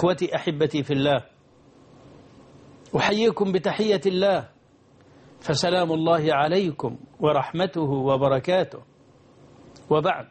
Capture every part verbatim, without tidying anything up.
إخوتي أحبتي في الله، أحييكم بتحية الله، فسلام الله عليكم ورحمته وبركاته. وبعد،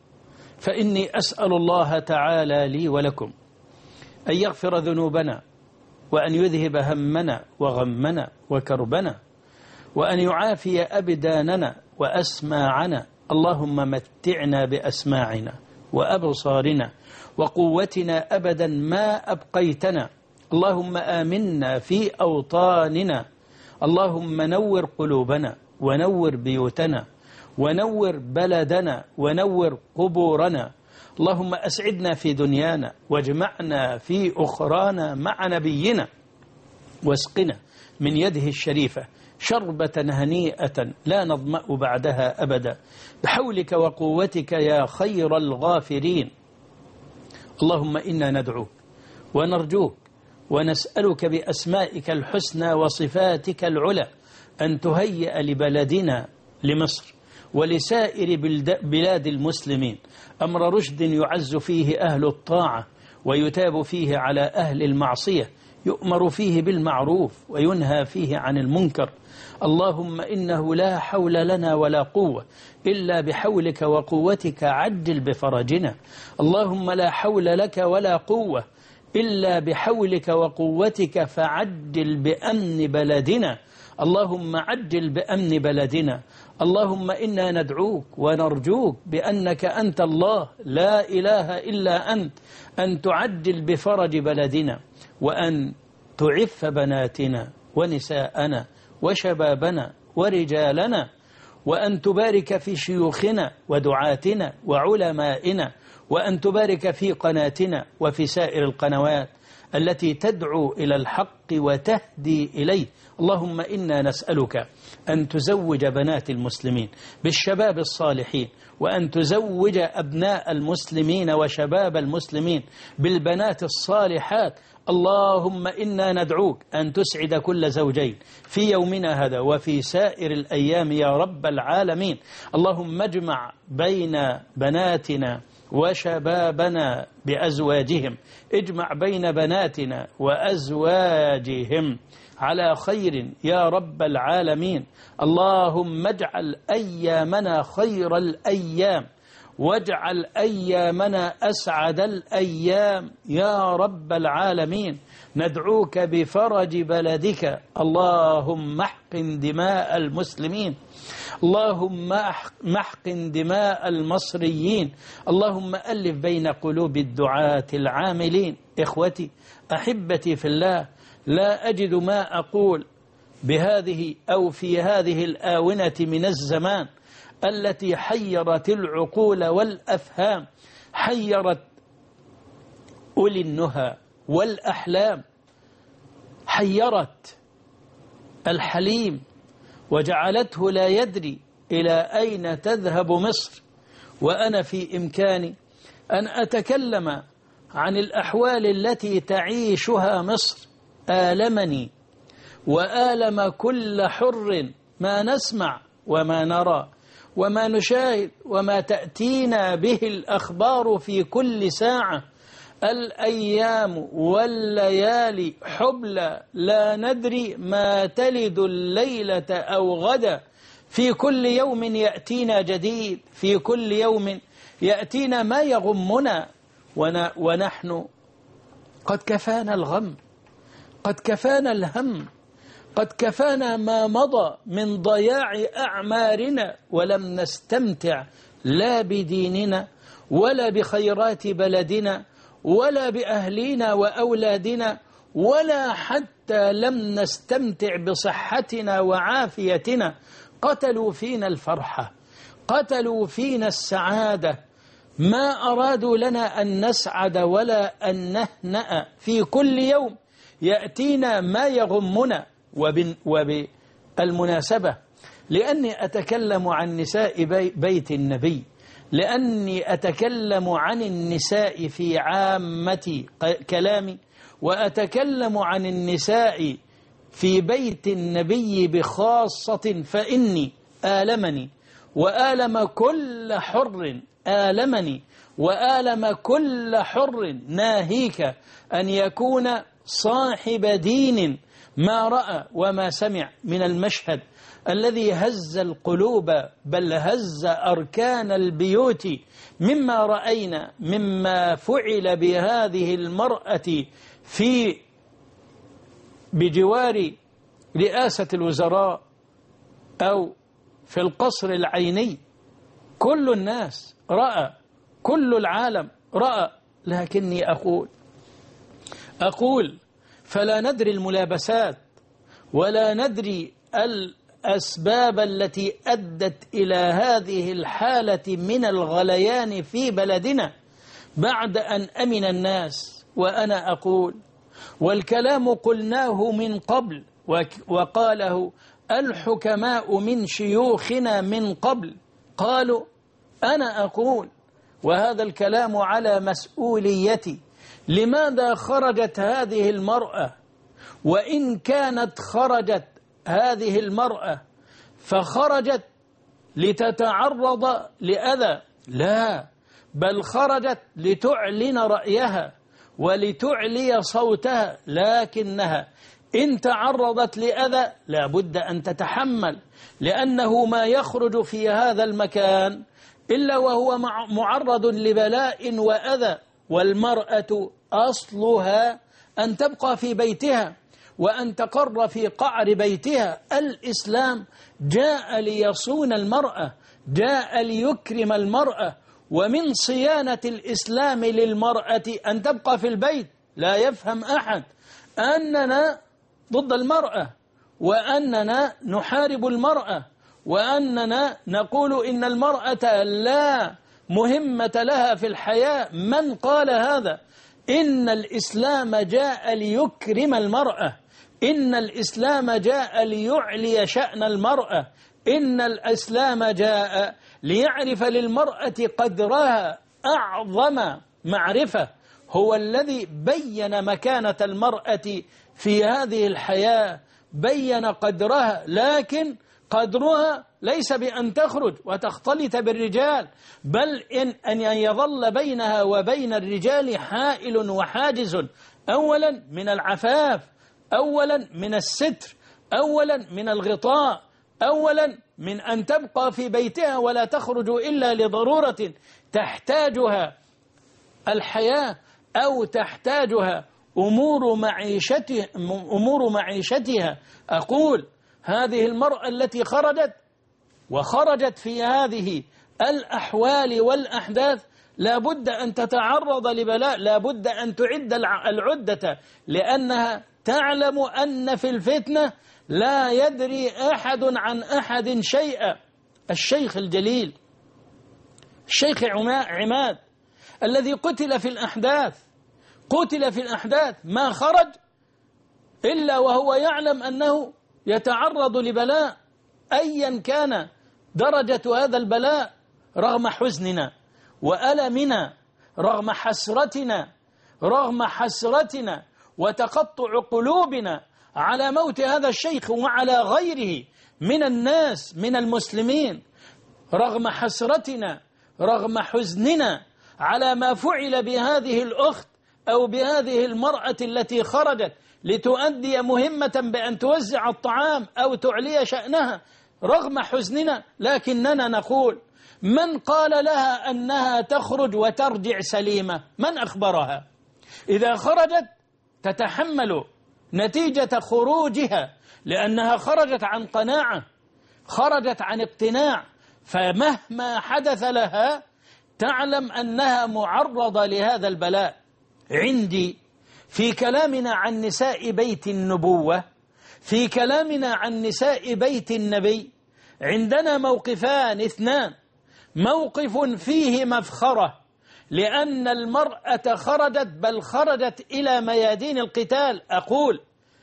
فإني أسأل الله تعالى لي ولكم أن يغفر ذنوبنا، وأن يذهب همنا وغمنا وكربنا، وأن يعافي أبداننا وأسماعنا. اللهم متعنا بأسماعنا وأبصارنا وقوتنا أبدا ما أبقيتنا. اللهم آمنا في أوطاننا. اللهم نور قلوبنا ونور بيوتنا ونور بلدنا ونور قبورنا. اللهم أسعدنا في دنيانا واجمعنا في أخرانا مع نبينا، واسقنا من يده الشريفة شربة هنيئة لا نظمأ بعدها أبدا، بحولك وقوتك يا خير الغافرين. اللهم إنا ندعوك ونرجوك ونسألك بأسمائك الحسنى وصفاتك العلى أن تهيئ لبلدنا لمصر ولسائر بلاد المسلمين أمر رشد يعز فيه أهل الطاعة ويتاب فيه على أهل المعصية، يؤمر فيه بالمعروف وينهى فيه عن المنكر. اللهم إنه لا حول لنا ولا قوة إلا بحولك وقوتك، عجل بفرجنا. اللهم لا حول لك ولا قوة إلا بحولك وقوتك، فعجل بأمن بلدنا. اللهم عجل بأمن بلدنا. اللهم إنا ندعوك ونرجوك بأنك أنت الله لا إله إلا أنت، أن تعجل بفرج بلدنا، وأن تعف بناتنا ونساءنا وشبابنا ورجالنا، وأن تبارك في شيوخنا ودعاتنا وعلمائنا، وأن تبارك في قناتنا وفي سائر القنوات التي تدعو إلى الحق وتهدي إليه. اللهم إنا نسألك أن تزوج بنات المسلمين بالشباب الصالحين، وأن تزوج أبناء المسلمين وشباب المسلمين بالبنات الصالحات. اللهم إنا ندعوك أن تسعد كل زوجين في يومنا هذا وفي سائر الأيام يا رب العالمين. اللهم اجمع بين بناتنا وشبابنا بأزواجهم، اجمع بين بناتنا وأزواجهم على خير يا رب العالمين. اللهم اجعل أيامنا خير الأيام، واجعل أيامنا أسعد الأيام يا رب العالمين. ندعوك بفرج بلدك. اللهم احقن دماء المسلمين، اللهم احقن دماء المصريين، اللهم ألف بين قلوب الدعاة العاملين. إخوتي أحبتي في الله، لا أجد ما أقول بهذه أو في هذه الآونة من الزمان التي حيرت العقول والأفهام، حيرت أولي النهى والأحلام، حيرت الحليم وجعلته لا يدري إلى أين تذهب مصر. وأنا في إمكاني أن أتكلم عن الأحوال التي تعيشها مصر. آلمني وآلم كل حر ما نسمع وما نرى وما نشاهد وما تأتينا به الأخبار في كل ساعة. الأيام والليالي حبلى لا ندري ما تلد الليلة أو غدا. في كل يوم يأتينا جديد، في كل يوم يأتينا ما يغمنا، ونحن قد كفانا الغم، قد كفانا الهم، قد كفانا ما مضى من ضياع أعمارنا، ولم نستمتع لا بديننا ولا بخيرات بلدنا ولا بأهلنا وأولادنا، ولا حتى لم نستمتع بصحتنا وعافيتنا. قتلوا فينا الفرحة، قتلوا فينا السعادة، ما أرادوا لنا أن نسعد ولا أن نهنأ. في كل يوم يأتينا ما يغمنا. وبالمناسبة، لأني أتكلم عن نساء بيت النبي، لأني أتكلم عن النساء في عامة كلامي، وأتكلم عن النساء في بيت النبي بخاصة، فإني آلمني وآلم كل حر آلمني وآلم كل حر ناهيك أن يكون صاحب دين ما رأى وما سمع من المشهد الذي هز القلوب بل هز أركان البيوت مما رأينا مما فعل بهذه المرأة في بجوار رئاسة الوزراء أو في القصر العيني. كل الناس رأى، كل العالم رأى، لكني أقول أقول فلا ندري الملابسات ولا ندري الأسباب التي أدت إلى هذه الحالة من الغليان في بلدنا بعد أن أمن الناس. وأنا أقول والكلام قلناه من قبل وقاله الحكماء من شيوخنا من قبل قالوا. أنا أقول وهذا الكلام على مسؤوليتي، لماذا خرجت هذه المرأة؟ وإن كانت خرجت هذه المرأة فخرجت لتتعرض لأذى، لا، بل خرجت لتعلن رأيها ولتعلي صوتها، لكنها إن تعرضت لأذى لا بد أن تتحمل، لأنه ما يخرج في هذا المكان إلا وهو معرض لبلاء وأذى. والمرأة أصلها أن تبقى في بيتها وأن تقر في قعر بيتها. الإسلام جاء ليصون المرأة، جاء ليكرم المرأة، ومن صيانة الإسلام للمرأة أن تبقى في البيت. لا يفهم أحد أننا ضد المرأة وأننا نحارب المرأة وأننا نقول إن المرأة لا مهمة لها في الحياة. من قال هذا؟ إن الإسلام جاء ليكرم المرأة، إن الإسلام جاء ليعلي شأن المرأة، إن الإسلام جاء ليعرف للمرأة قدرها. أعظم معرفة هو الذي بين مكانة المرأة في هذه الحياة، بين قدرها، لكن قدرها ليس بأن تخرج وتختلط بالرجال، بل إن أن يظل بينها وبين الرجال حائل وحاجز، أولا من العفاف، أولا من الستر، أولا من الغطاء، أولا من أن تبقى في بيتها ولا تخرج إلا لضرورة تحتاجها الحياة أو تحتاجها أمور معيشتها, أمور معيشتها. أقول هذه المرأة التي خرجت وخرجت في هذه الأحوال والأحداث لا بد أن تتعرض لبلاء، لا بد أن تعد العدة، لأنها تعلم أن في الفتنة لا يدري أحد عن أحد شيئا. الشيخ الجليل الشيخ عماد الذي قتل في الأحداث قتل في الأحداث ما خرج إلا وهو يعلم أنه يتعرض لبلاء أيا كان درجة هذا البلاء، رغم حزننا وألمنا، رغم حسرتنا رغم حسرتنا وتقطع قلوبنا على موت هذا الشيخ وعلى غيره من الناس من المسلمين، رغم حسرتنا رغم حزننا على ما فعل بهذه الأخت أو بهذه المرأة التي خرجت لتؤدي مهمة بأن توزع الطعام أو تعلي شأنها، رغم حزننا، لكننا نقول من قال لها أنها تخرج وترجع سليمة؟ من أخبرها؟ إذا خرجت تتحمل نتيجة خروجها، لأنها خرجت عن قناعة، خرجت عن اقتناع، فمهما حدث لها تعلم أنها معرضة لهذا البلاء. عندي في كلامنا عن نساء بيت النبوة، في كلامنا عن نساء بيت النبي، عندنا موقفان اثنان. موقف فيه مفخرة لأن المرأة خرجت، بل خرجت إلى ميادين القتال. أقول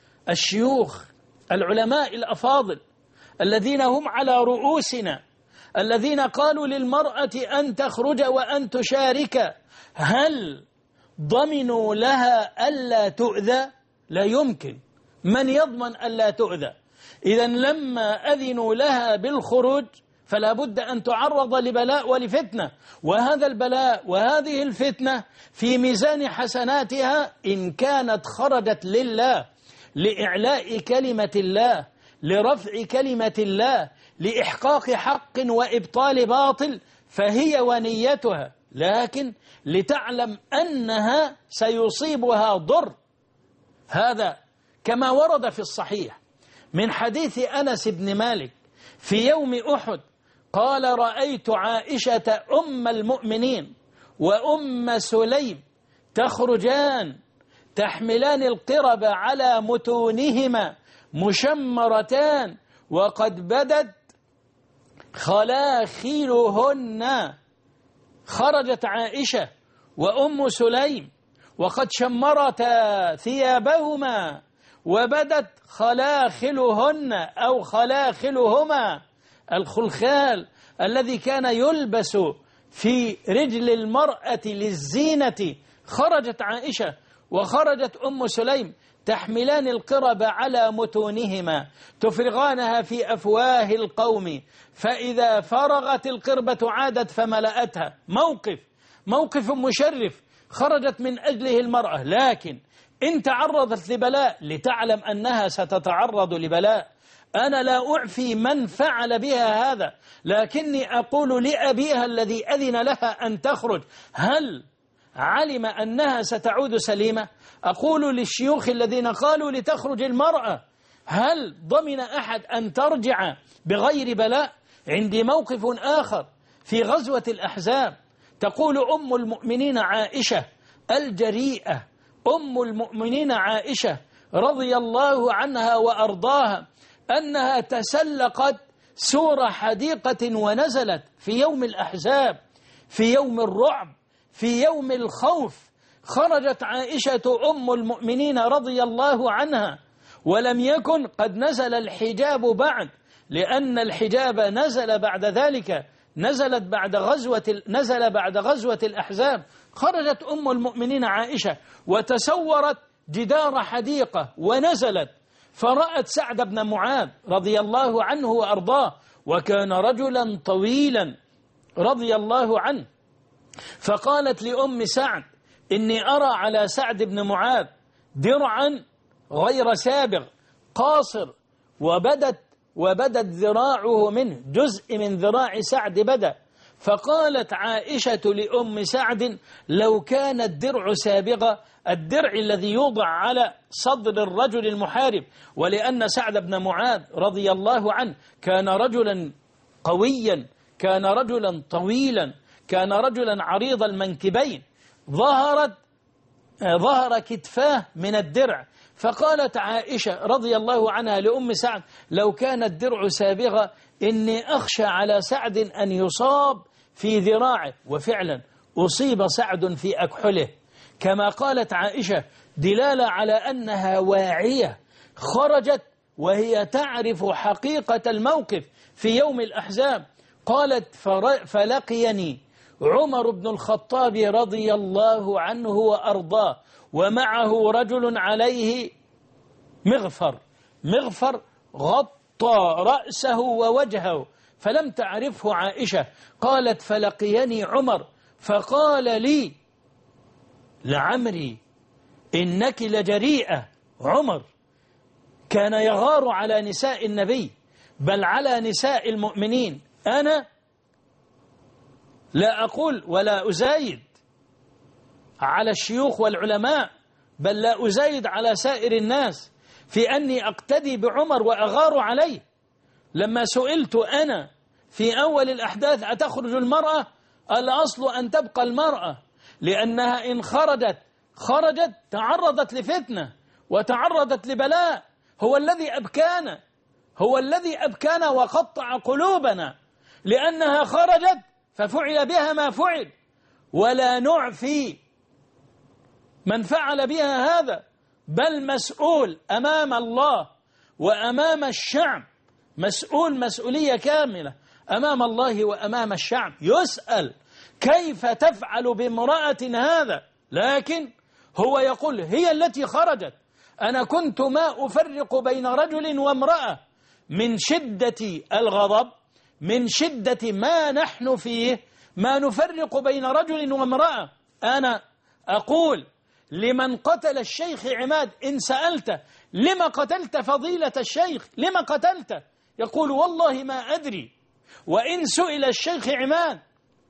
الشيوخ العلماء الأفاضل الذين هم على رؤوسنا، الذين قالوا للمرأة أن تخرج وأن تشارك، هل ضمنوا لها ألا تؤذى؟ لا يمكن. من يضمن ألا تؤذى؟ إذن لما أذنوا لها بالخروج فلا بد أن تعرض لبلاء ولفتنة، وهذا البلاء وهذه الفتنة في ميزان حسناتها إن كانت خرجت لله، لإعلاء كلمة الله، لرفع كلمة الله، لإحقاق حق وإبطال باطل، فهي ونيتها. لكن لتعلم أنها سيصيبها ضر. هذا كما ورد في الصحيح من حديث أنس بن مالك في يوم أحد قال: رأيت عائشة أم المؤمنين وأم سليم تخرجان تحملان القرب على متونهما مشمرتان وقد بدت خلاخلهن. خرجت عائشة وأم سليم وقد شمرتا ثيابهما وبدت خلاخلهن أو خلاخلهما، الخلخال الذي كان يلبس في رجل المرأة للزينة. خرجت عائشة وخرجت أم سليم تحملان القرب على متونهما تفرغانها في أفواه القوم، فإذا فرغت القربة عادت فملأتها. موقف موقف مشرف خرجت من أجله المرأة، لكن إن تعرضت لبلاء لتعلم أنها ستتعرض لبلاء. أنا لا أعفي من فعل بها هذا، لكني أقول لأبيها الذي أذن لها أن تخرج: هل علم أنها ستعود سليمة؟ أقول للشيوخ الذين قالوا لتخرج المرأة: هل ضمن أحد أن ترجع بغير بلاء؟ عندي موقف آخر في غزوة الأحزاب، تقول أم المؤمنين عائشة الجريئة، أم المؤمنين عائشة رضي الله عنها وأرضاها، أنها تسلقت سور حديقة ونزلت في يوم الأحزاب، في يوم الرعب، في يوم الخوف. خرجت عائشة أم المؤمنين رضي الله عنها ولم يكن قد نزل الحجاب بعد، لأن الحجاب نزل بعد ذلك، نزلت بعد غزوة نزل بعد غزوة الأحزاب. خرجت أم المؤمنين عائشة وتسورت جدار حديقة ونزلت، فرأت سعد بن معاذ رضي الله عنه وأرضاه، وكان رجلا طويلا رضي الله عنه، فقالت لأم سعد: إني أرى على سعد بن معاذ درعا غير سابغ قاصر، وبدت وبدت ذراعه منه، جزء من ذراع سعد بدأ. فقالت عائشة لأم سعد: لو كان الدرع سابغا، الدرع الذي يوضع على صدر الرجل المحارب، ولأن سعد بن معاذ رضي الله عنه كان رجلا قويا، كان رجلا طويلا، كان رجلا عريض المنكبين، ظهرت ظهر كتفاه من الدرع. فقالت عائشة رضي الله عنها لأم سعد: لو كان الدرع سابغا إني أخشى على سعد أن يصاب في ذراعه. وفعلا أصيب سعد في أكحله، كما قالت عائشة، دلالة على أنها واعية، خرجت وهي تعرف حقيقة الموقف في يوم الأحزاب. قالت: فلقيني عمر بن الخطاب رضي الله عنه وأرضاه ومعه رجل عليه مغفر، مغفر غطى رأسه ووجهه، فلم تعرفه عائشة. قالت: فلقيني عمر فقال لي: لعمري إنك لجريئة. عمر كان يغار على نساء النبي، بل على نساء المؤمنين. أنا لا أقول ولا أزايد على الشيوخ والعلماء، بل لا أزايد على سائر الناس في أني أقتدي بعمر وأغار عليه. لما سئلت أنا في أول الأحداث: أتخرج المرأة؟ الأصل أن تبقى المرأة، لأنها إن خرجت خرجت تعرضت لفتنة وتعرضت لبلاء. هو الذي أبكانا، هو الذي أبكانا وقطع قلوبنا، لأنها خرجت ففعل بها ما فعل، ولا نعفي من فعل بها هذا، بل مسؤول أمام الله وأمام الشعب، مسؤول مسؤولية كاملة أمام الله وأمام الشعب، يسأل كيف تفعل بامرأة هذا. لكن هو يقول: هي التي خرجت، أنا كنت ما أفرق بين رجل وامرأة من شدة الغضب، من شدة ما نحن فيه ما نفرق بين رجل وامرأة. أنا أقول لمن قتل الشيخ عماد إن سألت لما قتلت فضيلة الشيخ، لما قتلت؟ يقول والله ما أدري. وإن سئل الشيخ عماد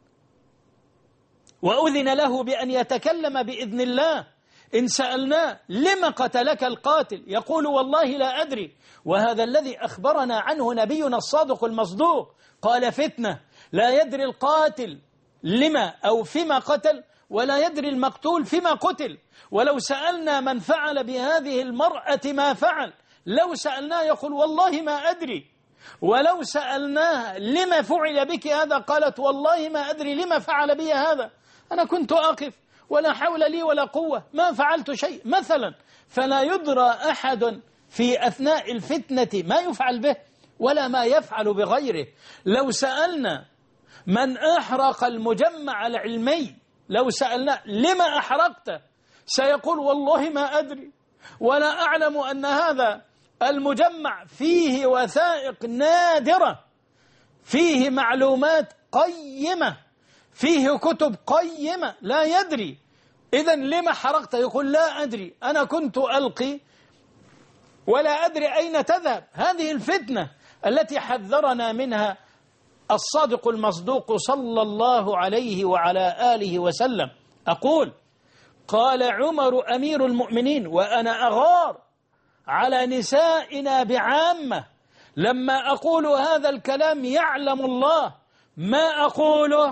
وأذن له بأن يتكلم بإذن الله، إن سألناه لما قتلك القاتل يقول والله لا أدري. وهذا الذي أخبرنا عنه نبينا الصادق المصدوق، قال فتنة لا يدري القاتل لما أو فيما قتل ولا يدري المقتول فيما قتل. ولو سألنا من فعل بهذه المرأة ما فعل، لو سألناه يقول والله ما أدري. ولو سألناه لما فعل بك هذا قالت والله ما أدري لما فعل بي هذا، أنا كنت أقف ولا حول لي ولا قوة ما فعلت شيء مثلا. فلا يدرى أحد في أثناء الفتنة ما يفعل به ولا ما يفعل بغيره. لو سألنا من أحرق المجمع العلمي، لو سألنا لما أحرقته سيقول والله ما أدري ولا أعلم أن هذا المجمع فيه وثائق نادرة، فيه معلومات قيمة، فيه كتب قيمة، لا يدري. إذن لما حرقت؟ يقول لا أدري، أنا كنت ألقي ولا أدري أين تذهب. هذه الفتنة التي حذرنا منها الصادق المصدوق صلى الله عليه وعلى آله وسلم. أقول قال عمر أمير المؤمنين وأنا أغار على نسائنا بعامة، لما أقول هذا الكلام يعلم الله ما أقوله،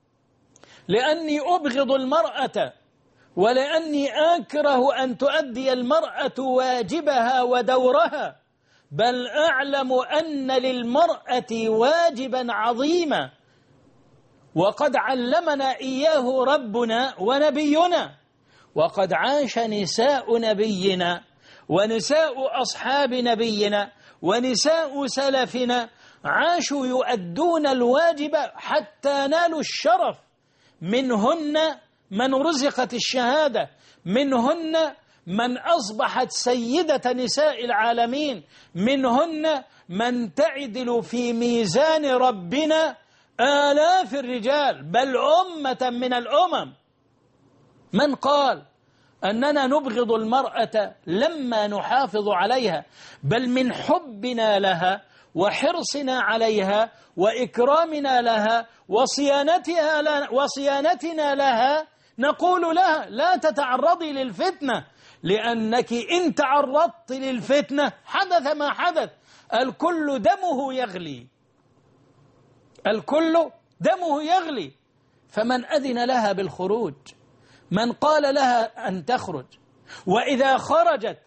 لأني أبغض المرأة ولأني أكره أن تؤدي المرأة واجبها ودورها، بل أعلم أن للمرأة واجبا عظيما وقد علمنا إياه ربنا ونبينا. وقد عاش نساء نبينا ونساء أصحاب نبينا ونساء سلفنا عاشوا يؤدون الواجب حتى نالوا الشرف. منهن من رزقت الشهادة، منهن من أصبحت سيدة نساء العالمين، منهن من تعدل في ميزان ربنا آلاف الرجال بل أمة من الأمم. من قال أننا نبغض المرأة لما نحافظ عليها، بل من حبنا لها وحرصنا عليها وإكرامنا لها وصيانتها لنا وصيانتنا لها نقول لها لا تتعرضي للفتنة، لأنك إن تعرضت للفتنة حدث ما حدث، الكل دمه يغلي، الكل دمه يغلي. فمن أذن لها بالخروج، من قال لها أن تخرج، وإذا خرجت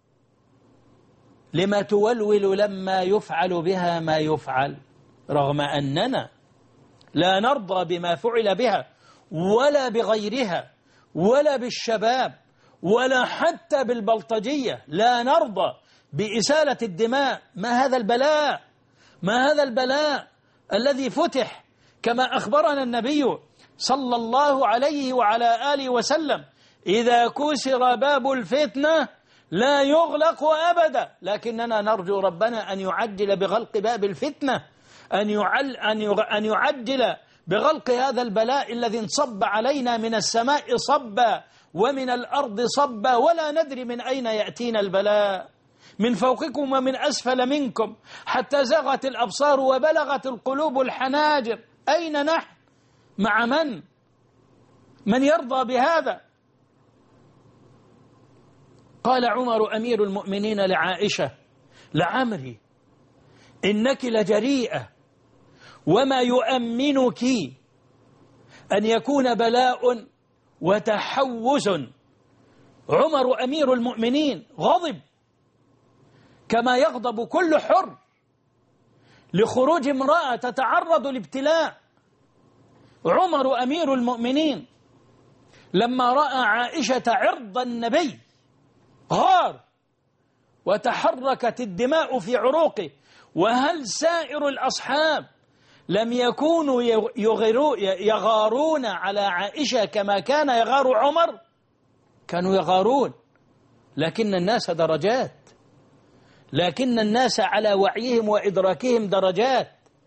لما تولول لما يفعل بها ما يفعل، رغم أننا لا نرضى بما فعل بها ولا بغيرها ولا بالشباب ولا حتى بالبلطجية، لا نرضى بإسالة الدماء. ما هذا البلاء، ما هذا البلاء الذي فتح كما أخبرنا النبي صلى الله عليه وعلى آله وسلم: إذا كسر باب الفتنة لا يغلق أبدا. لكننا نرجو ربنا أن يعجل بغلق باب الفتنة، أن يعل أن يعجل بغلق هذا البلاء الذي انصب علينا من السماء صبا ومن الأرض صبا، ولا ندري من أين يأتينا البلاء، من فوقكم ومن أسفل منكم، حتى زغت الأبصار وبلغت القلوب الحناجر. أين نحن؟ مع من؟ من يرضى بهذا؟ قال عمر أمير المؤمنين لعائشة: لعمري إنك لجريئة، وما يؤمنك أن يكون بلاء وتحوز. عمر أمير المؤمنين غضب كما يغضب كل حر لخروج امرأة تتعرض لابتلاء. عمر أمير المؤمنين لما رأى عائشة عرض النبي غار وتحركت الدماء في عروقه. وهل سائر الأصحاب لم يكونوا يغارون على عائشة كما كان يغار عمر؟ كانوا يغارون، لكن الناس درجات، لكن الناس على وعيهم وإدراكهم درجات.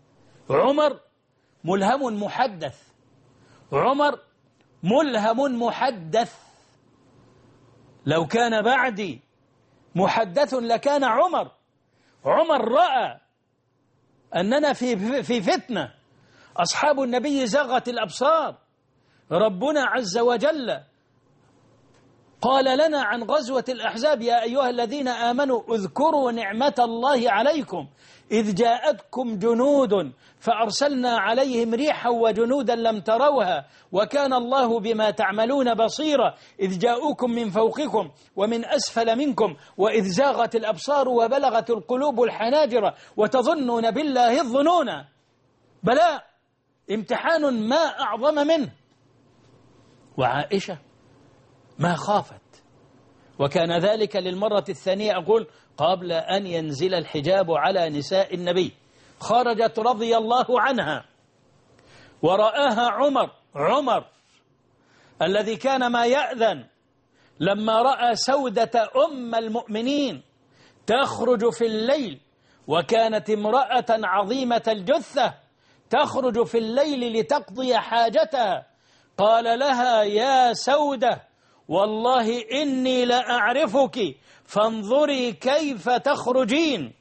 عمر ملهم محدث، عمر ملهم محدث. لو كان بعدي محدث لكان عمر. عمر رأى أننا في في فتنة، أصحاب النبي زاغت الأبصار. ربنا عز وجل قال لنا عن غزوة الأحزاب: يا أيها الذين آمنوا اذكروا نعمة الله عليكم إذ جاءتكم جنود فأرسلنا عليهم ريحا وجنودا لم تروها وكان الله بما تعملون بصيرا إذ جاءوكم من فوقكم ومن أسفل منكم وإذ زاغت الأبصار وبلغت القلوب الحناجر وتظنون بالله الظنون. بلاء، امتحان ما أعظم منه. وعائشة ما خافت، وكان ذلك للمرة الثانية أقول قبل أن ينزل الحجاب على نساء النبي. خرجت رضي الله عنها ورآها عمر عمر الذي كان ما يأذن لما رأى سودة أم المؤمنين تخرج في الليل، وكانت امرأة عظيمة الجثة تخرج في الليل لتقضي حاجتها، قال لها: يا سودة والله إني لأعرفك فانظري كيف تخرجين.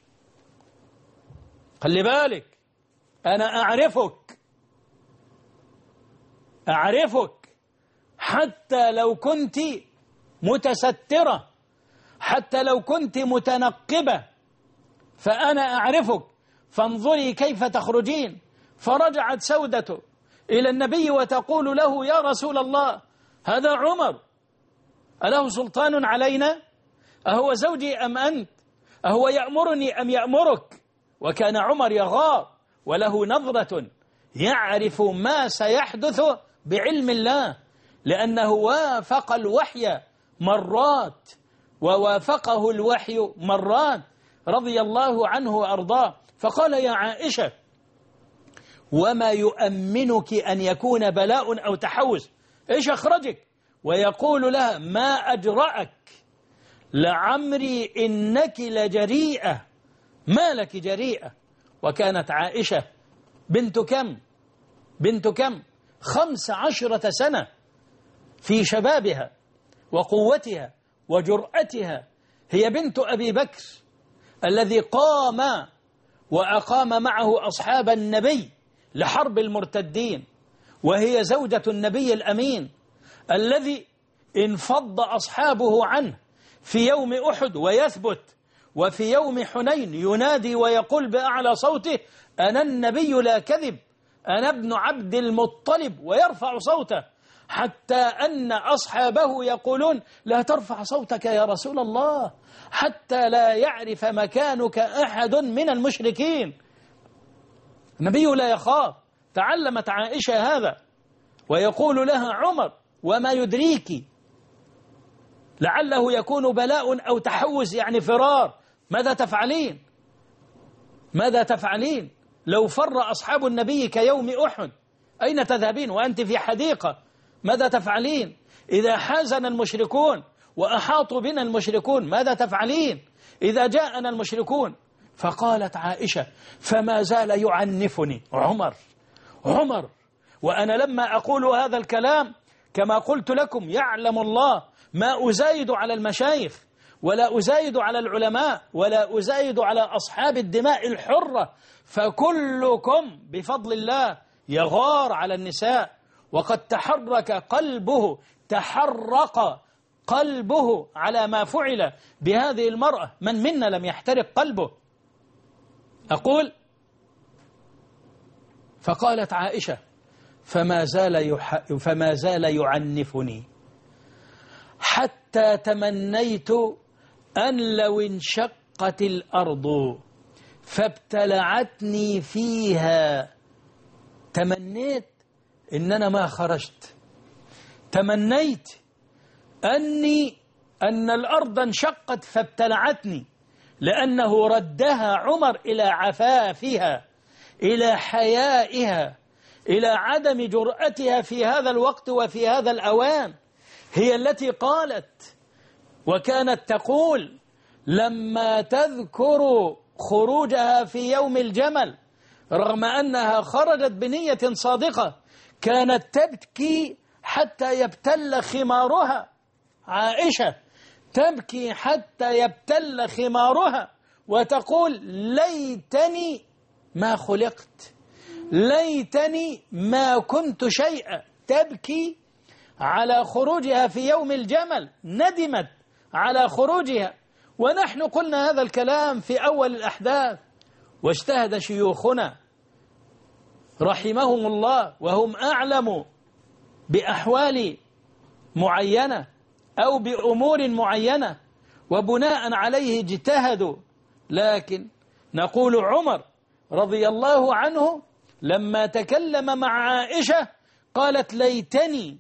خلي بالك، أنا أعرفك أعرفك حتى لو كنت متسترة، حتى لو كنت متنقبة، فأنا أعرفك فانظري كيف تخرجين. فرجعت سودة إلى النبي وتقول له: يا رسول الله، هذا عمر، أله سلطان علينا؟ أهو زوجي أم أنت؟ أهو يأمرني أم يأمرك؟ وكان عمر يغار وله نظرة يعرف ما سيحدث بعلم الله، لأنه وافق الوحي مرات ووافقه الوحي مرات رضي الله عنه وأرضاه. فقال: يا عائشة، وما يؤمنك أن يكون بلاء أو تحوز؟ إيش أخرجك؟ ويقول لها: ما أجرأك، لعمري إنك لجريئة، ما لك جريئة. وكانت عائشة بنت كم بنت كم خمس عشرة سنة في شبابها وقوتها وجرأتها. هي بنت أبي بكر الذي قام وأقام معه أصحاب النبي لحرب المرتدين، وهي زوجة النبي الأمين الذي انفض أصحابه عنه في يوم أحد ويثبت، وفي يوم حنين ينادي ويقول بأعلى صوته: أنا النبي لا كذب، أنا ابن عبد المطلب، ويرفع صوته حتى أن أصحابه يقولون: لا ترفع صوتك يا رسول الله حتى لا يعرف مكانك أحد من المشركين. النبي لا يخاف. تعلمت عائشة هذا، ويقول لها عمر: وما يدريك لعله يكون بلاء أو تحوز، يعني فرار، ماذا تفعلين؟ ماذا تفعلين لو فر أصحاب النبي كيوم أحد؟ أين تذهبين وأنت في حديقة؟ ماذا تفعلين إذا حازنا المشركون وأحاطوا بنا المشركون؟ ماذا تفعلين إذا جاءنا المشركون؟ فقالت عائشة: فما زال يعنفني عمر عمر وأنا لما أقول هذا الكلام كما قلت لكم يعلم الله ما أزايد على المشايخ ولا أزايد على العلماء ولا أزايد على أصحاب الدماء الحرة، فكلكم بفضل الله يغار على النساء. وقد تحرك قلبه تحرق قلبه على ما فعل بهذه المرأة. من منا لم يحترق قلبه؟ أقول: فقالت عائشة: فما زال يح... فما زال يعنفني حتى تمنيت أن لو انشقت الأرض فابتلعتني فيها. تمنيت إن أنا ما خرجت، تمنيت أني أن الأرض انشقت فابتلعتني، لأنه ردها عمر إلى عفافها، إلى حيائها، إلى عدم جرأتها في هذا الوقت وفي هذا الأوان. هي التي قالت وكانت تقول لما تذكر خروجها في يوم الجمل: رغم أنها خرجت بنية صادقة كانت تبكي حتى يبتل خمارها. عائشة تبكي حتى يبتل خمارها وتقول ليتني ما خلقت، ليتني ما كنت شيئا. تبكي على خروجها في يوم الجمل، ندمت على خروجها. ونحن قلنا هذا الكلام في أول الأحداث، واجتهد شيوخنا رحمهم الله وهم أعلم بأحوال معينة أو بأمور معينة وبناء عليه اجتهدوا. لكن نقول عمر رضي الله عنه لما تكلم مع عائشة قالت ليتني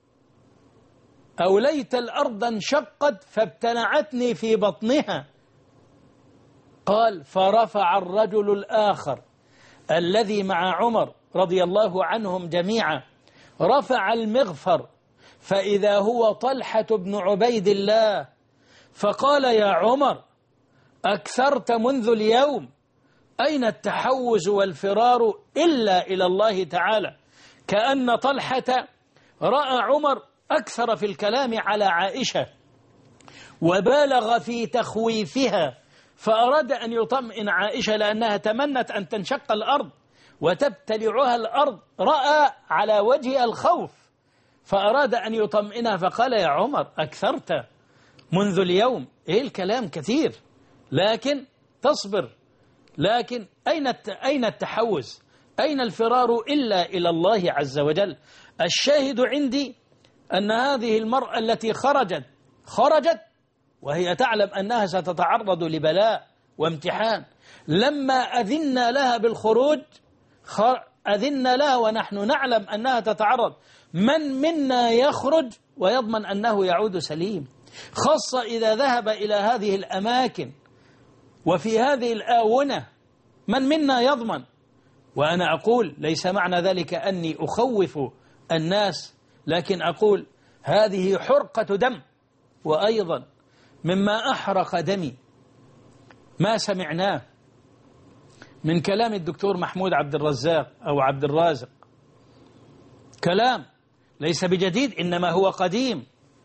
أو ليت الأرض انشقت فابتلعتني في بطنها. قال فرفع الرجل الآخر الذي مع عمر رضي الله عنهم جميعا، رفع المغفر فإذا هو طلحة بن عبيد الله، فقال يا عمر أكثرت منذ اليوم، أين التحوز والفرار إلا إلى الله تعالى؟ كأن طلحة رأى عمر أكثر في الكلام على عائشة وبالغ في تخويفها، فأراد أن يطمئن عائشة لأنها تمنت أن تنشق الأرض وتبتلعها الأرض، رأى على وجهها الخوف فأراد أن يطمئنها فقال يا عمر أكثرت منذ اليوم. إيه الكلام كثير لكن تصبر. لكن أين أين التحوز؟ أين الفرار إلا إلى الله عز وجل؟ الشاهد عندي أن هذه المرأة التي خرجت خرجت وهي تعلم أنها ستتعرض لبلاء وامتحان. لما أذنا لها بالخروج أذنا لها ونحن نعلم أنها تتعرض. من منا يخرج ويضمن أنه يعود سليم؟ خاصة إذا ذهب إلى هذه الأماكن وفي هذه الآونة، من منا يضمن؟ وأنا أقول ليس معنى ذلك أني أخوف الناس، لكن أقول هذه حرقة دم. وأيضا مما أحرق دمي ما سمعناه من كلام الدكتور محمود عبد الرزاق أو عبد الرازق، كلام ليس بجديد إنما هو قديم،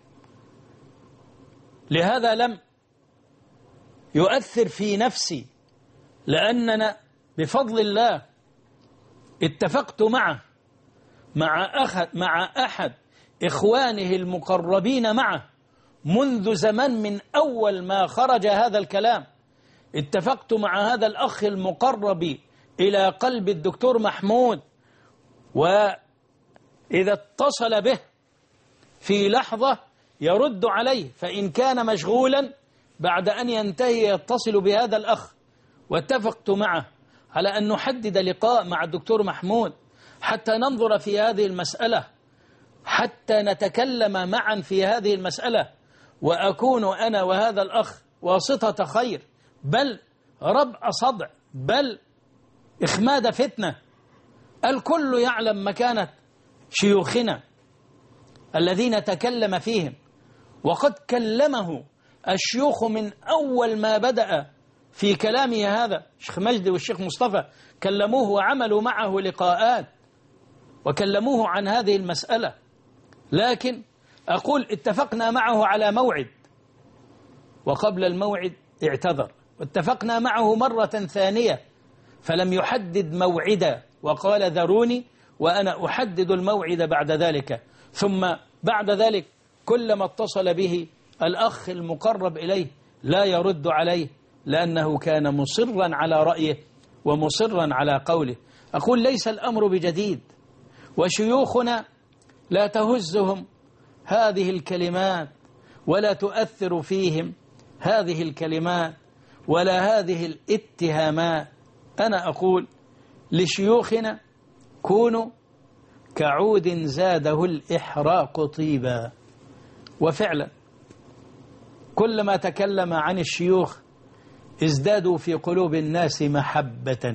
لهذا لم يؤثر في نفسي، لأننا بفضل الله اتفقت معه مع أحد, مع أحد إخوانه المقربين معه منذ زمن، من أول ما خرج هذا الكلام اتفقت مع هذا الأخ المقرب إلى قلب الدكتور محمود، وإذا اتصل به في لحظة يرد عليه، فإن كان مشغولا بعد أن ينتهي يتصل بهذا الأخ. واتفقت معه على أن نحدد لقاء مع الدكتور محمود حتى ننظر في هذه المسألة، حتى نتكلم معا في هذه المسألة، وأكون أنا وهذا الأخ واسطة خير، بل ربع صدع، بل إخماد فتنة. الكل يعلم مكانة شيوخنا الذين تكلم فيهم، وقد كلمه الشيوخ من أول ما بدأ في كلامه هذا. الشيخ مجدي والشيخ مصطفى كلموه وعملوا معه لقاءات وكلموه عن هذه المسألة، لكن أقول اتفقنا معه على موعد وقبل الموعد اعتذر، واتفقنا معه مرة ثانية فلم يحدد موعدا وقال ذروني وأنا أحدد الموعد بعد ذلك. ثم بعد ذلك كلما اتصل به الأخ المقرب إليه لا يرد عليه، لأنه كان مصرا على رأيه ومصرا على قوله. أقول ليس الأمر بجديد، وشيوخنا لا تهزهم هذه الكلمات ولا تؤثر فيهم هذه الكلمات ولا هذه الاتهامات. أنا أقول لشيوخنا كونوا كعود زاده الإحراق طيبا. وفعلا كلما تكلم عن الشيوخ ازدادوا في قلوب الناس محبة،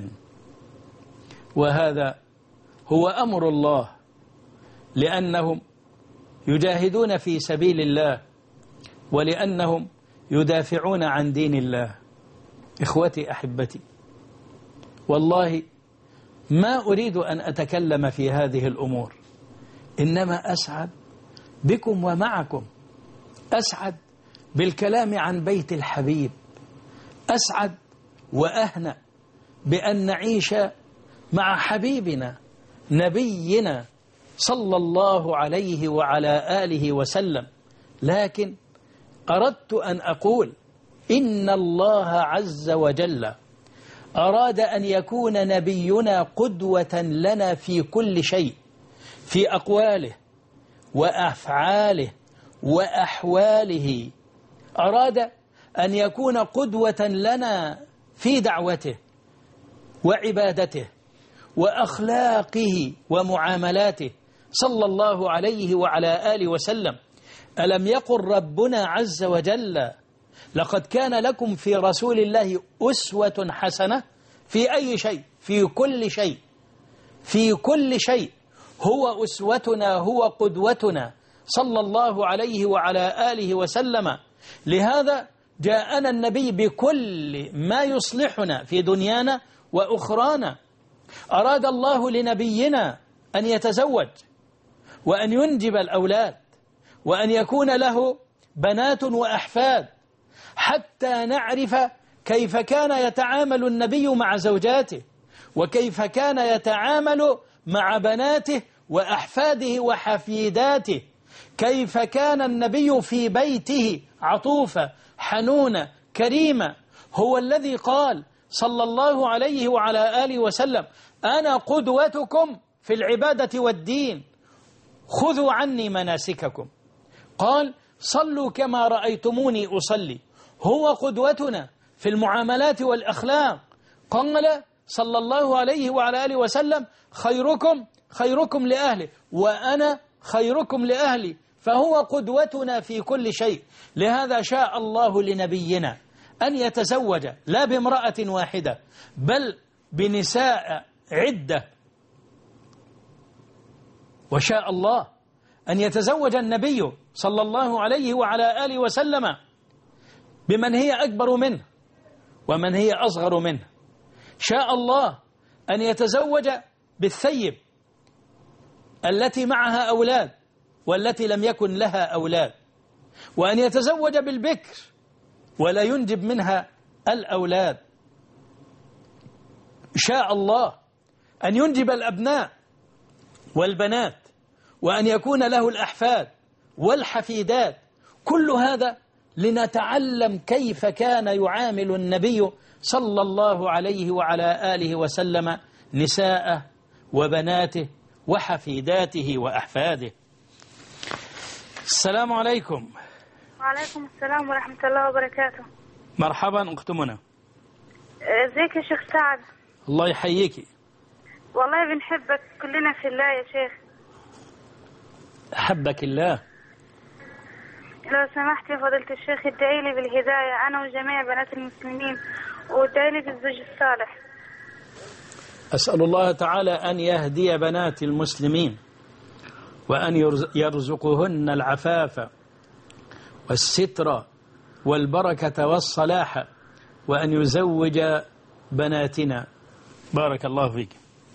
وهذا هو أمر الله، لأنهم يجاهدون في سبيل الله ولأنهم يدافعون عن دين الله. إخوتي أحبتي، والله ما أريد أن أتكلم في هذه الأمور، إنما أسعد بكم ومعكم، أسعد بالكلام عن بيت الحبيب، أسعد وأهنأ بأن نعيش مع حبيبنا نبينا صلى الله عليه وعلى آله وسلم. لكن أردت أن أقول إن الله عز وجل أراد أن يكون نبينا قدوة لنا في كل شيء، في أقواله وأفعاله وأحواله. أراد أن يكون قدوة لنا في دعوته وعبادته وأخلاقه ومعاملاته صلى الله عليه وعلى آله وسلم. ألم يقل ربنا عز وجل لقد كان لكم في رسول الله أسوة حسنة في أي شيء؟ في كل شيء، في كل شيء هو أسوتنا، هو قدوتنا صلى الله عليه وعلى آله وسلم. لهذا جاءنا النبي بكل ما يصلحنا في دنيانا وأخرانا. أراد الله لنبينا أن يتزوج وأن ينجب الأولاد وأن يكون له بنات وأحفاد، حتى نعرف كيف كان يتعامل النبي مع زوجاته وكيف كان يتعامل مع بناته وأحفاده وحفيداته، كيف كان النبي في بيته عطوفة حنونة كريمة. هو الذي قال صلى الله عليه وعلى آله وسلم أنا قدوتكم في العبادة والدين، خذوا عني مناسككم. قال صلوا كما رأيتموني أصلي. هو قدوتنا في المعاملات والأخلاق. قال صلى الله عليه وعلى آله وسلم خيركم خيركم لأهله وأنا خيركم لأهلي. فهو قدوتنا في كل شيء. لهذا شاء الله لنبينا أن يتزوج لا بامرأة واحدة بل بنساء عدة، وشاء الله أن يتزوج النبي صلى الله عليه وعلى آله وسلم بمن هي أكبر منه ومن هي أصغر منه. شاء الله أن يتزوج بالثيب التي معها أولاد والتي لم يكن لها أولاد، وأن يتزوج بالبكر ولا ينجب منها الأولاد. شاء الله أن ينجب الأبناء والبنات وأن يكون له الأحفاد والحفيدات. كل هذا لنتعلم كيف كان يعامل النبي صلى الله عليه وعلى آله وسلم نساءه وبناته وحفيداته وأحفاده. السلام عليكم. وعليكم السلام ورحمة الله وبركاته. مرحبا أخت منى. ازيك يا شيخ سعد؟ الله يحييكي. والله بنحبك كلنا في الله يا شيخ. أحبك الله. لو سمحت يا فضيلة الشيخ ادعي لي بالهداية أنا وجميع بنات المسلمين، وادعي لي بالزوج الصالح. أسأل الله تعالى أن يهدي بنات المسلمين وأن يرزقهن العفاف والستر والبركة والصلاح، وأن يزوج بناتنا. بارك الله فيك.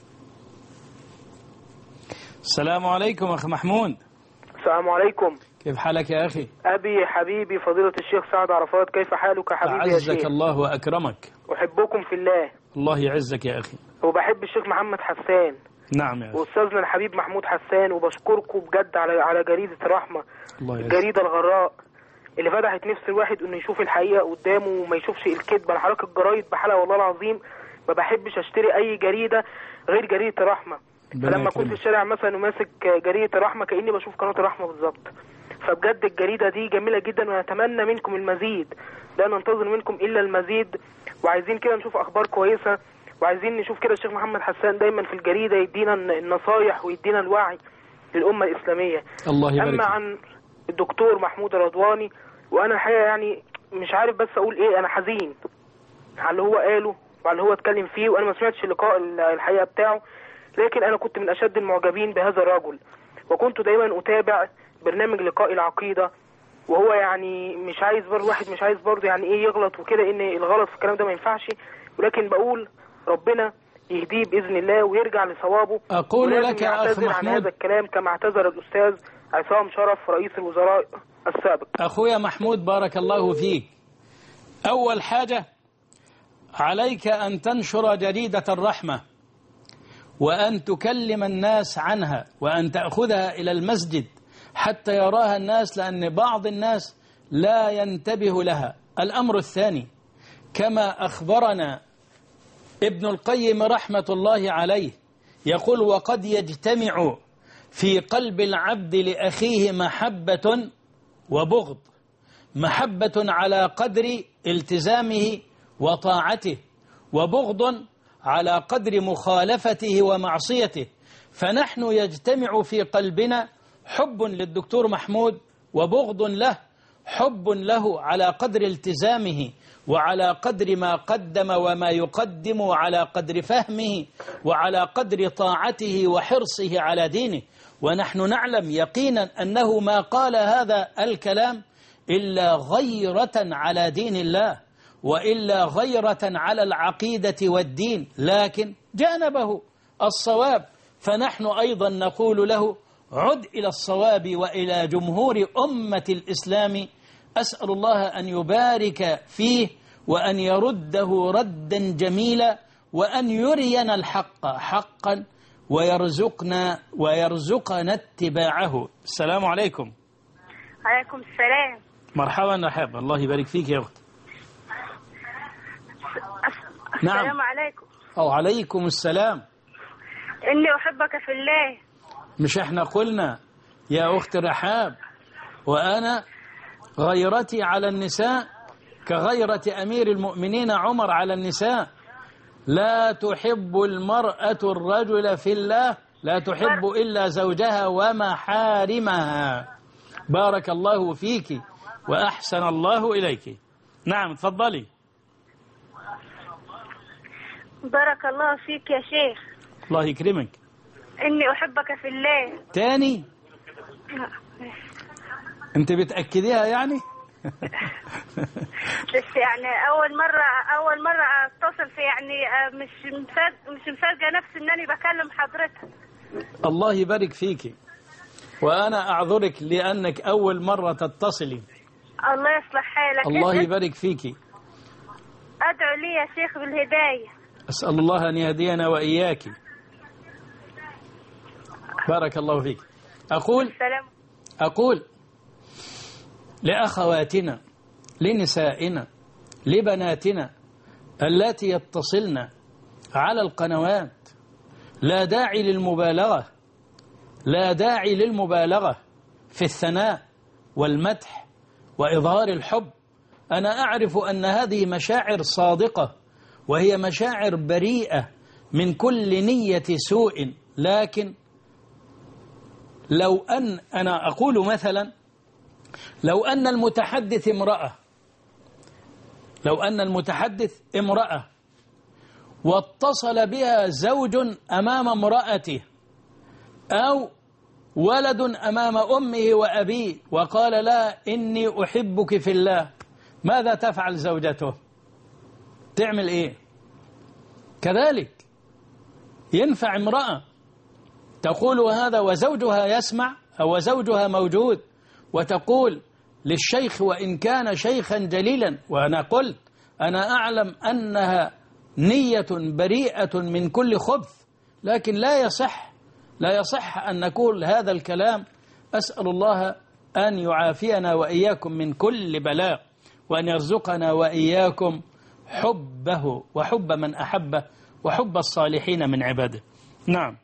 السلام عليكم أخ محمود. السلام عليكم. كيف حالك يا أخي؟ أبي حبيبي فضيلة الشيخ سعد عرفات، كيف حالك حبيبي يا شيخ؟ أعزك الله وأكرمك. أحبكم في الله. الله يعزك يا أخي. وبحب الشيخ محمد حسان. نعم يا أخي. وأستاذنا الحبيب محمود حسان، وبشكركم بجد على على جريدة رحمة. الله يعزك. الجريدة الغراء اللي فتحت نفس الواحد إنه يشوف الحقيقة قدامه وما يشوفش الكذب. أنا حضرتك الجرايد بحالها والله العظيم ما بحبش أشتري أي جريدة غير جريدة رحمة. فلما كنت في الشارع مثلا وماسك جريدة رحمة كأني بشوف قناة الرحمة بالظبط. فبجد الجريدة دي جميلة جدا ونتمنى منكم المزيد، لا ننتظر منكم إلا المزيد. وعايزين كده نشوف أخبار كويسة، وعايزين نشوف كده الشيخ محمد حسان دايما في الجريدة يدينا النصايح ويدينا الوعي للأمة الإسلامية. الله يبارك. أما عن الدكتور محمود رضواني، وأنا الحقيقة يعني مش عارف بس أقول إيه. أنا حزين على اللي هو قاله وعلى اللي هو اتكلم فيه، وأنا ما سمعتش اللقاء الحقيقة بتاعه، لكن أنا كنت من أشد المعجبين بهذا الرجل، وكنت دايما أتابع برنامج لقاء العقيدة. وهو يعني مش عايز برضه واحد مش عايز برضه يعني ايه يغلط وكده، ان الغلط في الكلام ده ما ينفعش، ولكن بقول ربنا يهديه بإذن الله ويرجع لصوابه. أقول لك يا أخ محمود عن هذا الكلام كما اعتذر الأستاذ عصام شرف رئيس الوزراء السابق. أخويا محمود بارك الله فيك، أول حاجة عليك أن تنشر جريدة الرحمة وأن تكلم الناس عنها وأن تأخذها إلى المسجد حتى يراها الناس، لأن بعض الناس لا ينتبه لها. الأمر الثاني، كما أخبرنا ابن القيم رحمة الله عليه يقول: وقد يجتمع في قلب العبد لأخيه محبة وبغض، محبة على قدر التزامه وطاعته، وبغض على قدر مخالفته ومعصيته. فنحن يجتمع في قلبنا حب للدكتور محمود وبغض له، حب له على قدر التزامه وعلى قدر ما قدم وما يقدم وعلى قدر فهمه وعلى قدر طاعته وحرصه على دينه. ونحن نعلم يقينا أنه ما قال هذا الكلام إلا غيرة على دين الله وإلا غيرة على العقيدة والدين، لكن جانبه الصواب. فنحن أيضا نقول له: عد إلى الصواب وإلى جمهور أمة الإسلام. أسأل الله أن يبارك فيه وأن يرده ردا جميلا وأن يرينا الحق حقا ويرزقنا ويرزقنا اتباعه. السلام عليكم. عليكم السلام. مرحبا مرحبا، الله يبارك فيك يا أخت. نعم. السلام عليكم. أو عليكم السلام. إني أحبك في الله. مش احنا قلنا يا أخت رحاب وأنا غيرتي على النساء كغيرة أمير المؤمنين عمر على النساء؟ لا تحب المرأة الرجل في الله، لا تحب إلا زوجها ومحارمها. بارك الله فيك وأحسن الله إليك. نعم تفضلي. بارك الله فيك يا شيخ. الله يكرمك. إني أحبك في الله. تاني؟ أنت بتأكديها يعني؟ بس يعني أول مرة أول مرة أتصل في يعني مش مصدق مش مصدقة نفسي إنني بكلم حضرتك. الله يبارك فيك، وأنا أعذرك لأنك أول مرة تتصلي. الله يصلح حالك. الله يبارك فيك. أدعو لي يا شيخ بالهداية. أسأل الله أن يهدينا وإياك. بارك الله فيك. أقول السلام. أقول لأخواتنا لنسائنا لبناتنا اللاتي يتصلن على القنوات: لا داعي للمبالغة، لا داعي للمبالغة في الثناء والمدح وإظهار الحب. أنا أعرف أن هذه مشاعر صادقة وهي مشاعر بريئة من كل نية سوء، لكن لو أن أنا أقول مثلا لو أن المتحدث امرأة لو أن المتحدث امرأة واتصل بها زوج أمام امرأته أو ولد أمام أمه وأبيه وقال: لا إني أحبك في الله، ماذا تفعل زوجته؟ تعمل إيه؟ كذلك ينفع امرأة تقول هذا وزوجها يسمع أو زوجها موجود وتقول للشيخ وإن كان شيخا جليلا، وأنا قلت أنا أعلم أنها نية بريئة من كل خبث، لكن لا يصح لا يصح أن نقول هذا الكلام. أسأل الله أن يعافينا وإياكم من كل بلاء وأن يرزقنا وإياكم حبه وحب من أحبه وحب الصالحين من عباده. نعم.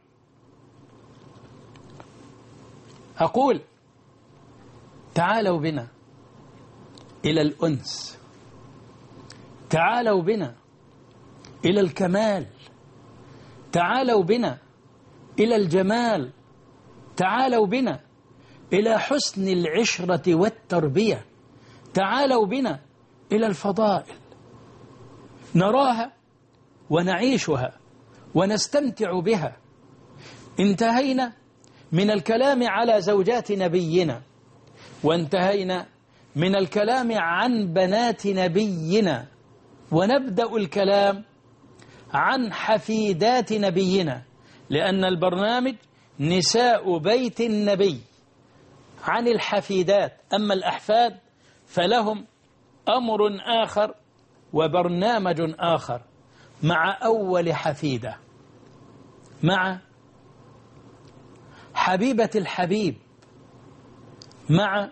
أقول: تعالوا بنا إلى الأنس، تعالوا بنا إلى الكمال، تعالوا بنا إلى الجمال، تعالوا بنا إلى حسن العشرة والتربية، تعالوا بنا إلى الفضائل، نراها ونعيشها ونستمتع بها. انتهينا من الكلام على زوجات نبينا، وانتهينا من الكلام عن بنات نبينا، ونبدأ الكلام عن حفيدات نبينا، لأن البرنامج نساء بيت النبي، عن الحفيدات. أما الأحفاد فلهم أمر آخر وبرنامج آخر. مع أول حفيدة، مع حبيبة الحبيب، مع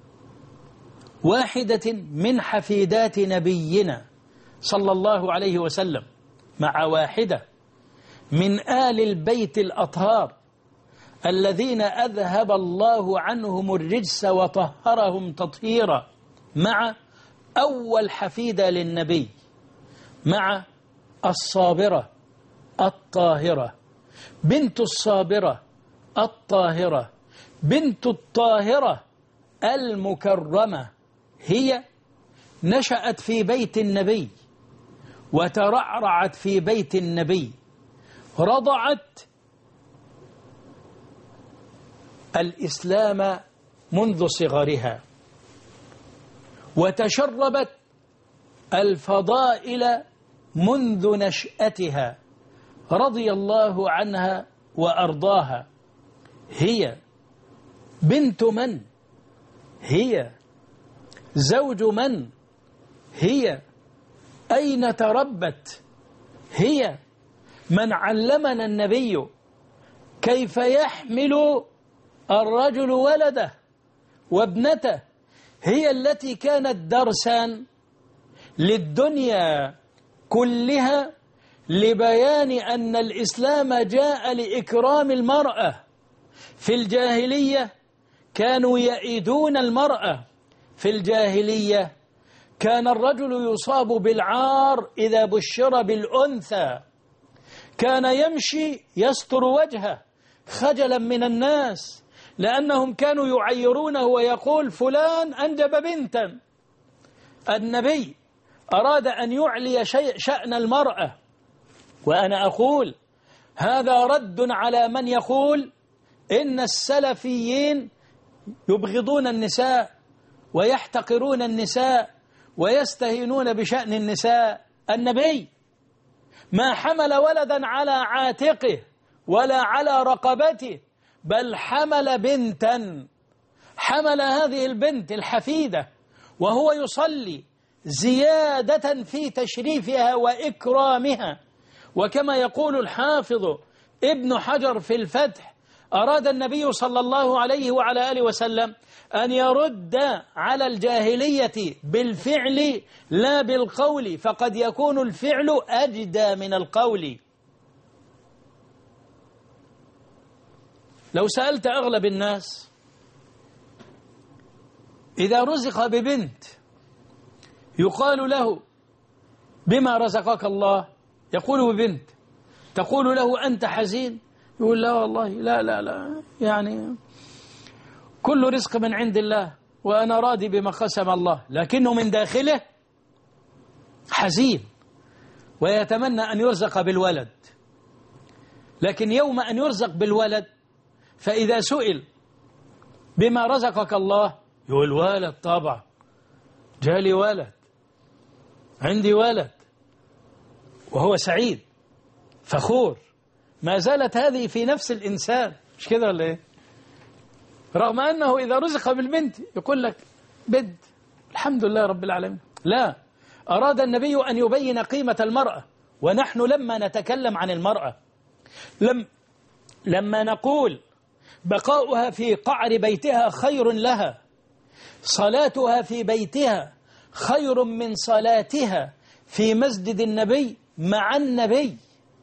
واحدة من حفيدات نبينا صلى الله عليه وسلم، مع واحدة من آل البيت الأطهار الذين أذهب الله عنهم الرجس وطهرهم تطهيرا، مع أول حفيدة للنبي، مع الصابرة الطاهرة بنت الصابرة الطاهرة بنت الطاهرة المكرمة. هي نشأت في بيت النبي وترعرعت في بيت النبي، رضعت الإسلام منذ صغرها، وتشربت الفضائل منذ نشأتها، رضي الله عنها وأرضاها. هي بنت من؟ هي زوج من؟ هي أين تربت؟ هي من علمنا النبي كيف يحمل الرجل ولده وابنته. هي التي كانت درسا للدنيا كلها لبيان أن الإسلام جاء لإكرام المرأة. في الجاهلية كانوا يئدون المرأة، في الجاهلية كان الرجل يصاب بالعار إذا بشر بالأنثى، كان يمشي يستر وجهه خجلا من الناس، لأنهم كانوا يعيرونه ويقول فلان أنجب بنتا. النبي أراد أن يعلي شيء شأن المرأة، وأنا أقول هذا رد على من يقول إن السلفيين يبغضون النساء ويحتقرون النساء ويستهينون بشأن النساء. النبي ما حمل ولدا على عاتقه ولا على رقبته، بل حمل بنتا، حمل هذه البنت الحفيدة وهو يصلي زيادة في تشريفها وإكرامها. وكما يقول الحافظ ابن حجر في الفتح، أراد النبي صلى الله عليه وعلى آله وسلم أن يرد على الجاهلية بالفعل لا بالقول، فقد يكون الفعل أجدى من القول. لو سألت أغلب الناس إذا رزق ببنت يقال له بما رزقك الله، يقول ببنت، تقول له أنت حزين؟ يقول لا والله لا لا لا، يعني كل رزق من عند الله وأنا راضي بما قسم الله، لكنه من داخله حزين ويتمنى أن يرزق بالولد. لكن يوم أن يرزق بالولد فإذا سئل بما رزقك الله يقول ولد، طبعا جالي ولد، عندي ولد، وهو سعيد فخور. ما زالت هذه في نفس الإنسان، مش كده ولا إيه؟ رغم أنه إذا رزق بالبنت يقول لك بنت الحمد لله رب العالمين. لا، أراد النبي أن يبين قيمة المرأة. ونحن لما نتكلم عن المرأة، لم لما نقول بقاؤها في قعر بيتها خير لها، صلاتها في بيتها خير من صلاتها في مسجد النبي مع النبي،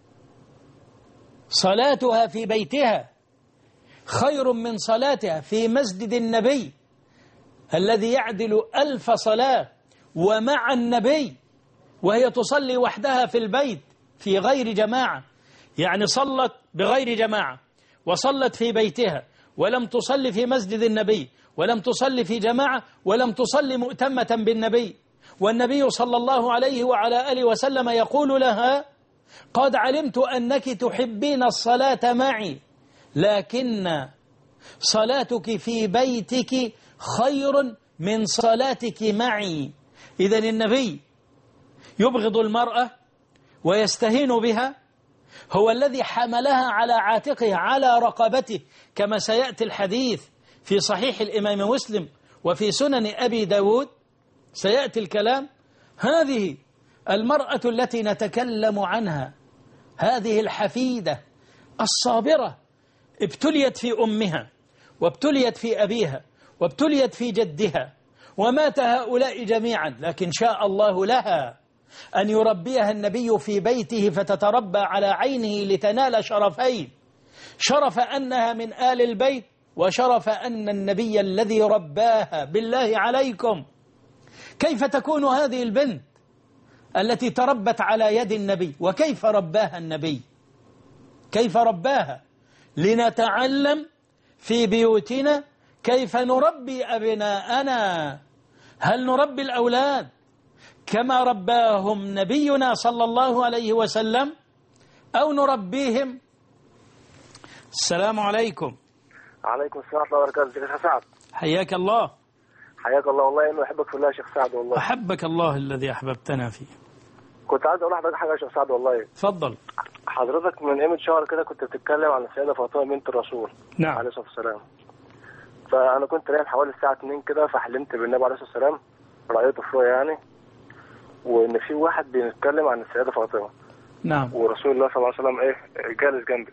صلاتها في بيتها خير من صلاتها في مسجد النبي الذي يعدل ألف صلاة ومع النبي، وهي تصلي وحدها في البيت في غير جماعة، يعني صلت بغير جماعة وصلت في بيتها ولم تصلي في مسجد النبي ولم تصلي في جماعة ولم تصلي مؤتمة بالنبي. والنبي صلى الله عليه وعلى آله وسلم يقول لها قد علمت أنك تحبين الصلاة معي، لكن صلاتك في بيتك خير من صلاتك معي. إذن النبي يبغض المرأة ويستهين بها هو الذي حملها على عاتقه على رقبته كما سيأتي الحديث في صحيح الإمام مسلم وفي سنن أبي داود سيأتي الكلام. هذه المرأة التي نتكلم عنها، هذه الحفيدة الصابرة، ابتليت في أمها وابتليت في أبيها وابتليت في جدها ومات هؤلاء جميعا، لكن شاء الله لها أن يربيها النبي في بيته فتتربى على عينه لتنال شرفين: شرف أنها من آل البيت، وشرف أن النبي الذي رباها. بالله عليكم كيف تكون هذه البنت التي تربت على يد النبي؟ وكيف رباها النبي؟ كيف رباها؟ لنتعلم في بيوتنا كيف نربي أبناءنا. هل نربي الأولاد كما رباهم نبينا صلى الله عليه وسلم أو نربيهم؟ السلام عليكم. عليكم السلام ورحمة الله وبركاته. شيخ سعد حياك الله. حياك الله، والله إنه أحبك في الله يا شيخ سعد. والله أحبك الله الذي أحببتنا فيه. كنت عايز أقول لحضرتك حاجة يا شيخ سعد. والله تفضل. حضرتك من قيمة شهر كده كنت بتتكلم عن السيدة فاطمة بنت الرسول نعم عليه الصلاة والسلام. فأنا كنت نايم حوالي الساعة اتنين كده، فحلمت بالنبي عليه الصلاة والسلام، رأيته في رؤيا يعني، وإن في واحد بيتكلم عن السيدة فاطمة. نعم. ورسول الله صلى الله عليه وسلم إيه جالس جنبي.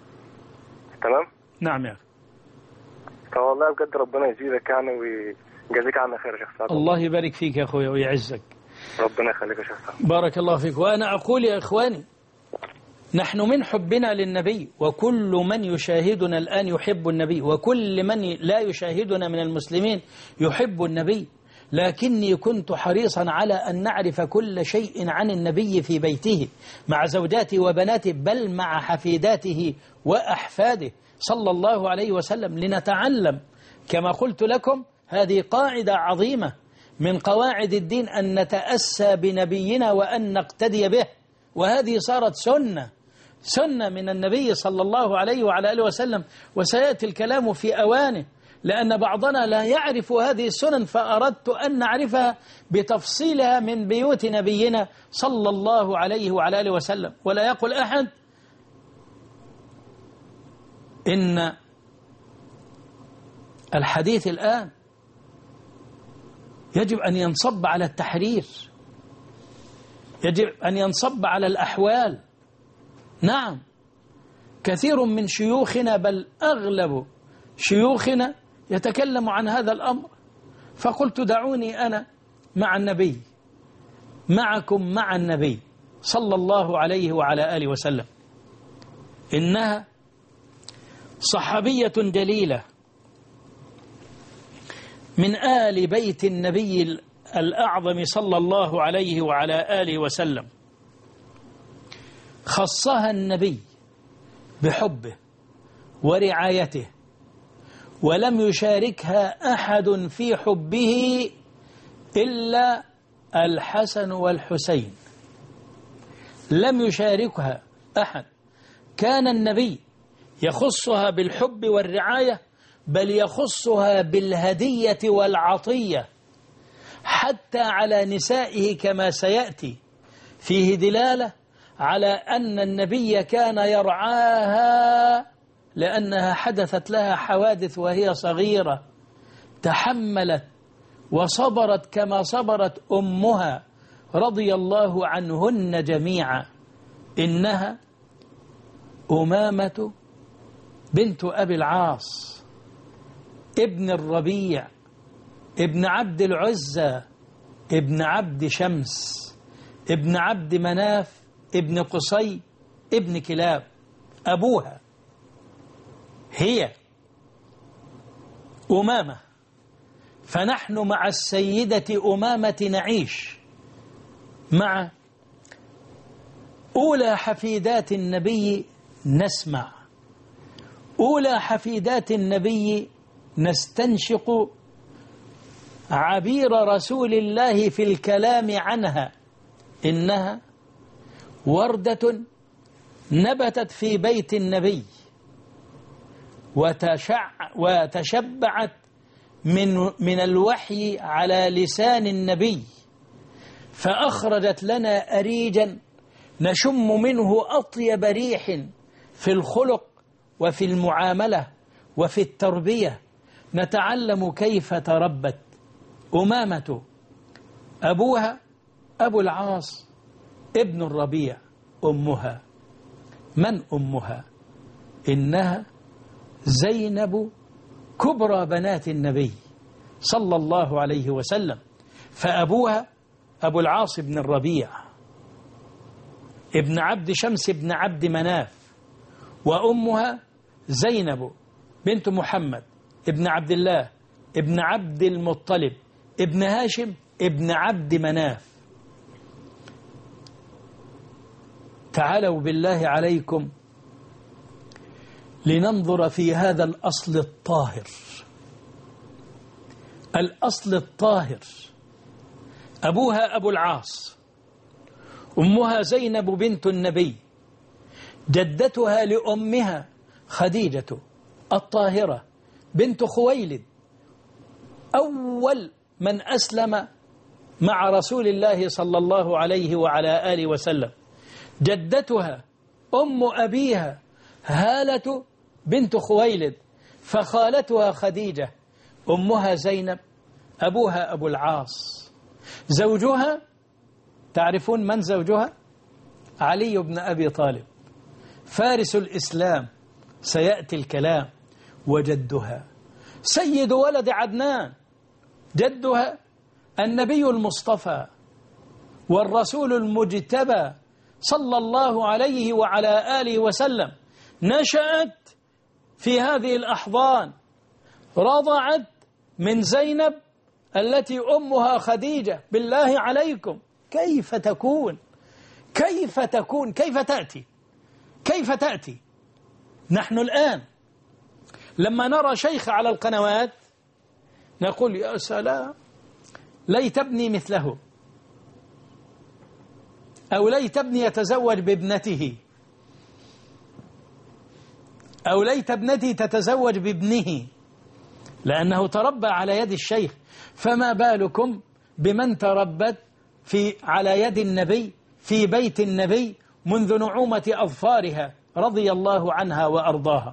تمام. نعم يا أخي. فوالله بجد ربنا يزيدك يعني ويجازيك عنا خير يا شيخ سعد. الله يبارك فيك يا أخويا ويعزك. ربنا يخليك يا شيخ سعد. بارك الله فيك. وأنا أقول يا إخواني، نحن من حبنا للنبي، وكل من يشاهدنا الآن يحب النبي، وكل من لا يشاهدنا من المسلمين يحب النبي، لكني كنت حريصا على أن نعرف كل شيء عن النبي في بيته مع زوجاته وبناته، بل مع حفيداته وأحفاده صلى الله عليه وسلم، لنتعلم. كما قلت لكم هذه قاعدة عظيمة من قواعد الدين، أن نتأسى بنبينا وأن نقتدي به، وهذه صارت سنة سنة من النبي صلى الله عليه وعلى آله وسلم، وسيأتي الكلام في أوانه، لأن بعضنا لا يعرف هذه السنن، فأردت أن نعرفها بتفصيلها من بيوت نبينا صلى الله عليه وعلى آله وسلم. ولا يقول أحد إن الحديث الآن يجب أن ينصب على التحرير، يجب أن ينصب على الأحوال. نعم، كثير من شيوخنا بل أغلب شيوخنا يتكلم عن هذا الأمر، فقلت دعوني أنا مع النبي، معكم مع النبي صلى الله عليه وعلى آله وسلم. إنها صحابية جليلة من آل بيت النبي الأعظم صلى الله عليه وعلى آله وسلم، خصها النبي بحبه ورعايته، ولم يشاركها أحد في حبه إلا الحسن والحسين، لم يشاركها أحد. كان النبي يخصها بالحب والرعاية، بل يخصها بالهدية والعطية، حتى على نسائه كما سيأتي. فيه دلالة على أن النبي كان يرعاها لأنها حدثت لها حوادث وهي صغيرة، تحملت وصبرت كما صبرت أمها رضي الله عنهن جميعا. إنها أمامة بنت أبي العاص ابن الربيع ابن عبد العزى ابن عبد شمس ابن عبد مناف ابن قصي ابن كلاب. أبوها هي أمامة، فنحن مع السيدة أمامة نعيش مع أولى حفيدات النبي، نسمع أولى حفيدات النبي، نستنشق عبير رسول الله في الكلام عنها. إنها وردة نبتت في بيت النبي وتشع وتشبعت من من الوحي على لسان النبي، فأخرجت لنا أريجا نشم منه أطيب ريح في الخلق وفي المعاملة وفي التربية. نتعلم كيف تربت أمامة. أبوها أبو العاص ابن الربيع. أمها من أمها؟ إنها زينب كبرى بنات النبي صلى الله عليه وسلم. فأبوها أبو العاص بن الربيع ابن عبد شمس بن عبد مناف، وأمها زينب بنت محمد ابن عبد الله ابن عبد المطلب ابن هاشم ابن عبد مناف. تعالوا بالله عليكم لننظر في هذا الأصل الطاهر، الأصل الطاهر. أبوها أبو العاص، أمها زينب بنت النبي، جدتها لأمها خديجة الطاهرة بنت خويلد، أول من أسلم مع رسول الله صلى الله عليه وعلى آله وسلم. جدتها أم أبيها هالة بنت خويلد، فخالتها خديجة، أمها زينب، أبوها أبو العاص. زوجها تعرفون من زوجها؟ علي بن أبي طالب فارس الإسلام، سيأتي الكلام. وجدها سيد ولد عدنان، جدها النبي المصطفى والرسول المجتبى صلى الله عليه وعلى آله وسلم. نشأت في هذه الأحضان، رضعت من زينب التي أمها خديجة. بالله عليكم كيف تكون كيف تكون كيف تأتي كيف تأتي نحن الآن لما نرى شيخ على القنوات نقول يا سلام، ليت ابني مثله، أو ليت ابني يتزوج بابنته، أو ليت ابنتي تتزوج بابنه، لأنه تربى على يد الشيخ. فما بالكم بمن تربت في على يد النبي في بيت النبي منذ نعومة أظفارها رضي الله عنها وأرضاها.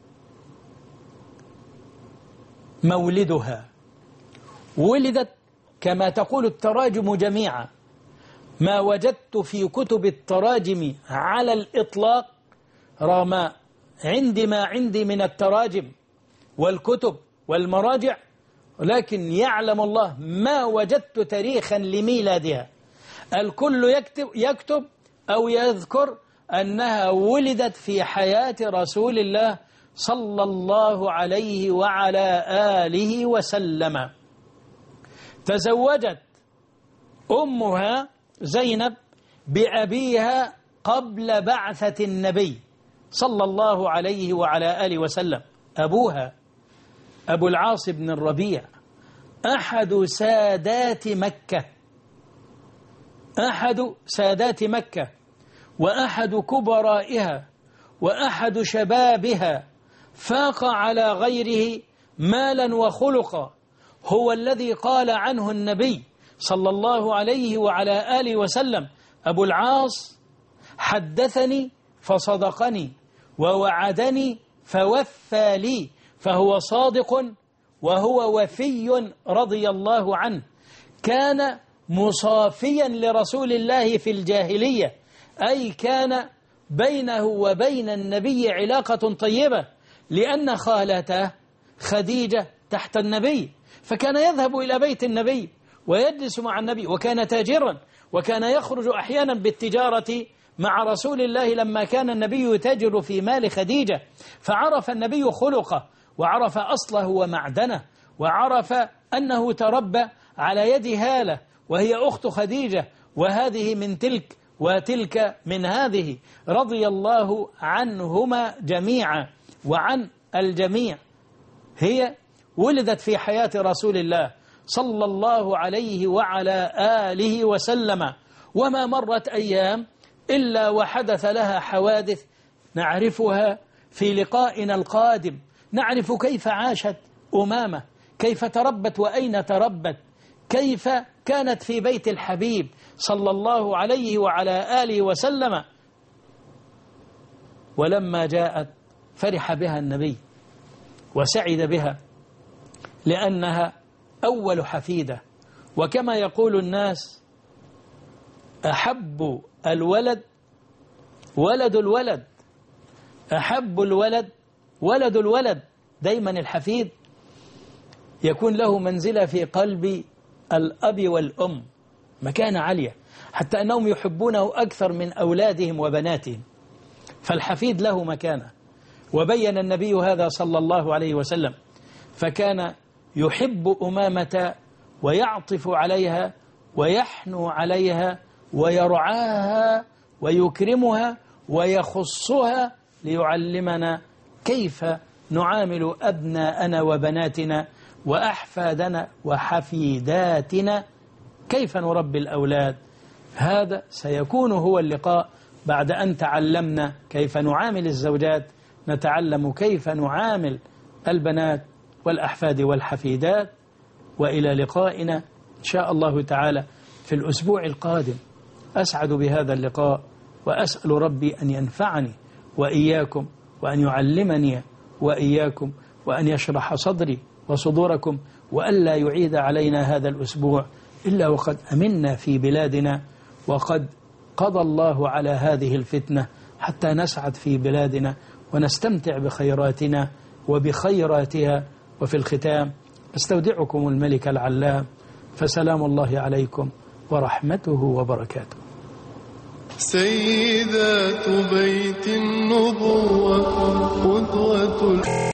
مولدها ولدت كما تقول التراجم جميعا. ما وجدت في كتب التراجم على الإطلاق، رغم عندي ما عندي من التراجم والكتب والمراجع، لكن يعلم الله ما وجدت تاريخا لميلادها. الكل يكتب, يكتب أو يذكر أنها ولدت في حياة رسول الله صلى الله عليه وعلى آله وسلم. تزوجت أمها زينب بأبيها قبل بعثة النبي صلى الله عليه وعلى آله وسلم. أبوها أبو العاص بن الربيع أحد سادات مكة، أحد سادات مكة وأحد كبرائها وأحد شبابها، فاق على غيره مالا وخلقا. هو الذي قال عنه النبي صلى الله عليه وعلى آله وسلم: أبو العاص حدثني فصدقني ووعدني فوفى لي، فهو صادق وهو وفي رضي الله عنه. كان مصافيا لرسول الله في الجاهلية، أي كان بينه وبين النبي علاقة طيبة، لأن خالته خديجة تحت النبي، فكان يذهب إلى بيت النبي ويجلس مع النبي، وكان تاجرا، وكان يخرج أحيانا بالتجارة مع رسول الله لما كان النبي يتاجر في مال خديجة. فعرف النبي خلقه وعرف أصله ومعدنه، وعرف أنه تربى على يد هالة وهي أخت خديجة، وهذه من تلك وتلك من هذه، رضي الله عنهما جميعا وعن الجميع. هي ولدت في حياة رسول الله صلى الله عليه وعلى آله وسلم، وما مرت أيام إلا وحدث لها حوادث نعرفها في لقائنا القادم. نعرف كيف عاشت أمامة، كيف تربت وأين تربت، كيف كانت في بيت الحبيب صلى الله عليه وعلى آله وسلم، ولما جاءت فرح بها النبي وسعد بها لأنها أول حفيدة. وكما يقول الناس أحب الولد ولد الولد، أحب الولد ولد الولد. دايما الحفيد يكون له منزلة في قلب الأب والأم، مكانة عالية، حتى أنهم يحبونه أكثر من أولادهم وبناتهم، فالحفيد له مكانة. وبين النبي هذا صلى الله عليه وسلم، فكان يحب أمامة ويعطف عليها ويحنو عليها ويرعاها ويكرمها ويخصها ليعلمنا كيف نعامل أبناءنا وبناتنا وأحفادنا وحفيداتنا، كيف نربي الأولاد. هذا سيكون هو اللقاء بعد أن تعلمنا كيف نعامل الزوجات، نتعلم كيف نعامل البنات والأحفاد والحفيدات. وإلى لقائنا إن شاء الله تعالى في الأسبوع القادم. أسعد بهذا اللقاء وأسأل ربي أن ينفعني وإياكم وأن يعلمني وإياكم وأن يشرح صدري وصدوركم، وألا يعيد علينا هذا الأسبوع إلا وقد أمنا في بلادنا وقد قضى الله على هذه الفتنة، حتى نسعد في بلادنا ونستمتع بخيراتنا وبخيراتها. وفي الختام استودعكم الملك العلام، فسلام الله عليكم ورحمته وبركاته. سيدات بيت النبوة قدوة